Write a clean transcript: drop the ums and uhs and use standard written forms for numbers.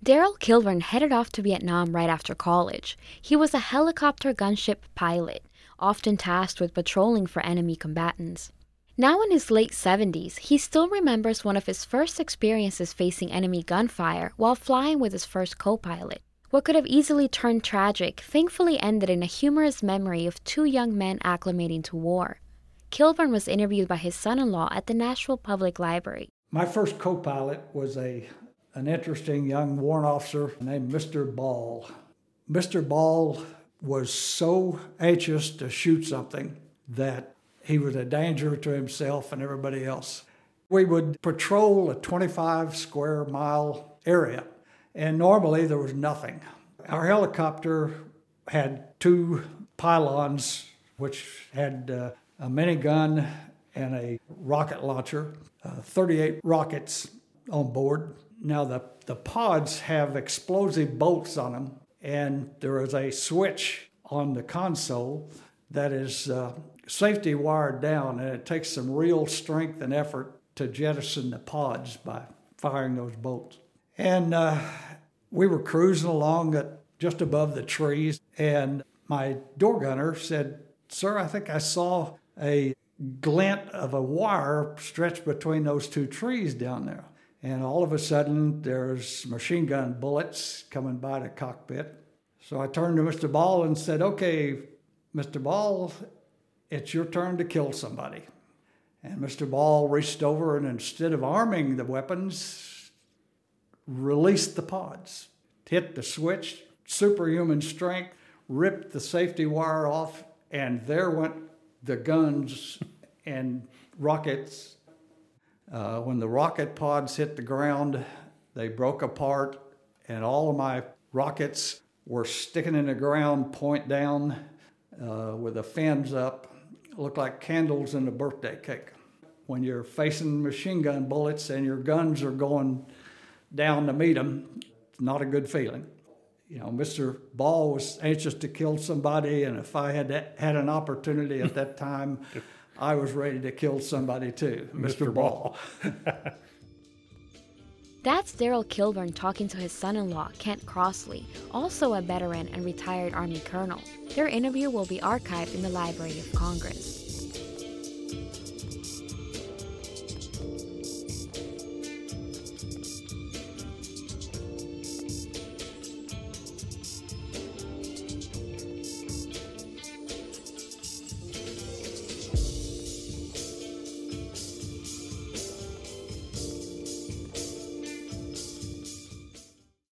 Daryl Kilburn headed off to Vietnam right after college. He was a helicopter gunship pilot, often tasked with patrolling for enemy combatants. Now in his late 70s, he still remembers one of his first experiences facing enemy gunfire while flying with his first co-pilot. What could have easily turned tragic thankfully ended in a humorous memory of two young men acclimating to war. Kilburn was interviewed by his son-in-law at the Nashville Public Library. My first co-pilot was an interesting young warrant officer named Mr. Ball. Mr. Ball was so anxious to shoot something that he was a danger to himself and everybody else. We would patrol a 25 square mile area, and normally there was nothing. Our helicopter had two pylons, which had a minigun and a rocket launcher, 38 rockets on board. Now the pods have explosive bolts on them, and there is a switch on the console that is safety wired down, and it takes some real strength and effort to jettison the pods by firing those bolts. And we were cruising along at just above the trees, and my door gunner said, "Sir, I think I saw a glint of a wire stretched between those two trees down there." And all of a sudden, there's machine gun bullets coming by the cockpit. So I turned to Mr. Ball and said, "Okay, Mr. Ball, it's your turn to kill somebody." And Mr. Ball reached over and instead of arming the weapons, released the pods, hit the switch, superhuman strength, ripped the safety wire off, and there went the guns and rockets. When the rocket pods hit the ground, they broke apart, and all of my rockets were sticking in the ground, point down, with the fins up. It looked like candles in a birthday cake. When you're facing machine gun bullets and your guns are going down to meet them, it's not a good feeling. You know, Mr. Ball was anxious to kill somebody, and if I had an opportunity at that time, I was ready to kill somebody too, Mr. Ball. That's Daryl Kilburn talking to his son-in-law, Kent Crossley, also a veteran and retired Army colonel. Their interview will be archived in the Library of Congress.